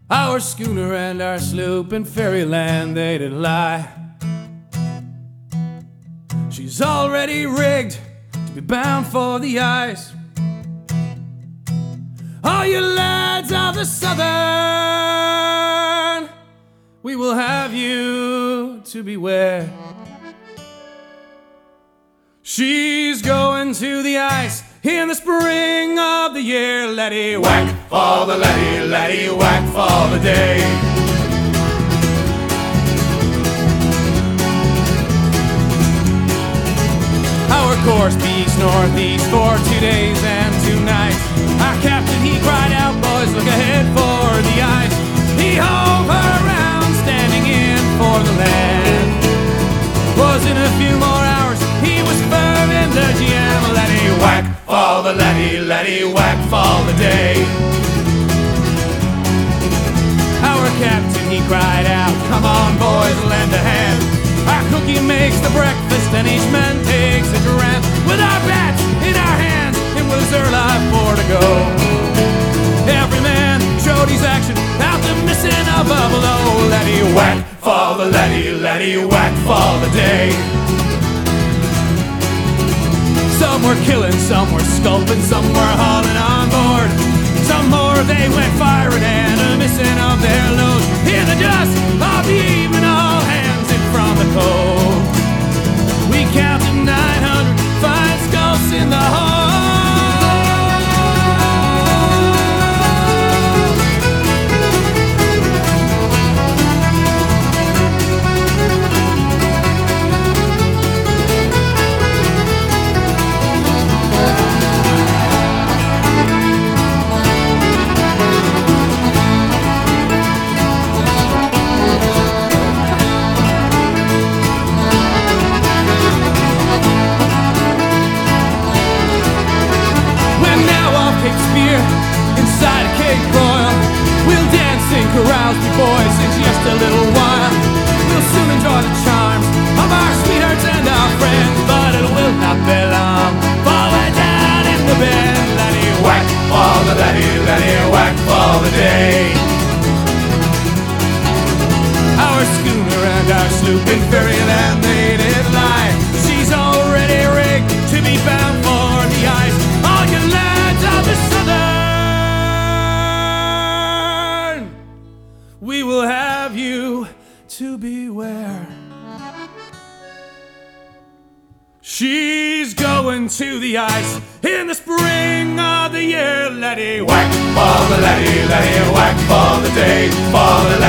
Our schooner and our sloop in fairyland they did lie. She's already rigged to be bound for the ice. All you lads of the Southern, we will have you to beware. She's going to the ice in the spring of the year. Letty whack for the Letty, Letty whack for the day. Our course beats northeast for 2 days and 2 nights. Our captain, he cried out, boys, look ahead for the ice. He hove around, standing in for the land. Was in a few more hours, he was firm in the GM. Letty whack for the Letty, Letty whack for the day. Our captain, he cried out, come on boys, lend a hand. Our cookie makes the breakfast and each man takes a dram. With our bats in our hands, it was early 4 to go. Every man showed his action out the missing above below. Letty whack for the Letty, Letty whack for the day. Some were killing, some were sculping, some were hauling on board. Some more they went firing and a missing of their loads. In the dust of the evening, all hands in from the cold. We counted 900 fine skulls in the hold. Inside a Cape Royal, we'll dance in carouse, me boys, in just a little while. We'll soon enjoy the charms of our sweethearts and our friends, but it will not be long, for we're down in the bend. Letty whack for the Letty, Letty whack for the day. Our schooner and our sloop in fairyland they did lie. She's already rigged to be bound for the ice. All you lads of the Southern, we will have you to beware. She's going to the ice in the spring of the year. Letty whack for the Letty, Letty whack for the day, for the Letty.